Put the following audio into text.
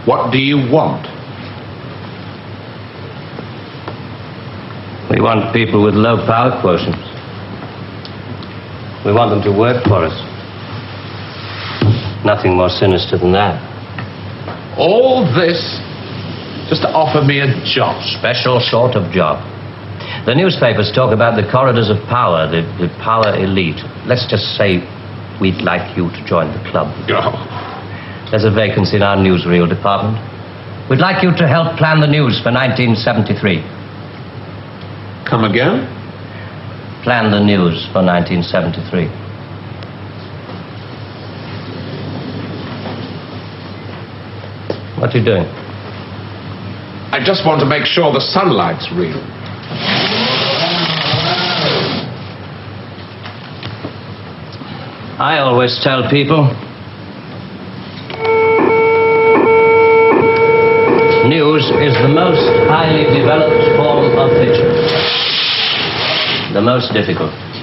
What do you want? We want people with low power quotients. We want them to work for us. Nothing more sinister than that. All this just to offer me a job? Special sort of job. The newspapers talk about the corridors of power, the power elite. Let's just say we'd like you to join the club. Oh. There's a vacancy in our newsreel department. We'd like you to help plan the news for 1973. Come again? Plan the news for 1973. What are you doing? I just want to make sure the sunlight's real. I always tell people, news is the most highly developed form of fiction. The most difficult.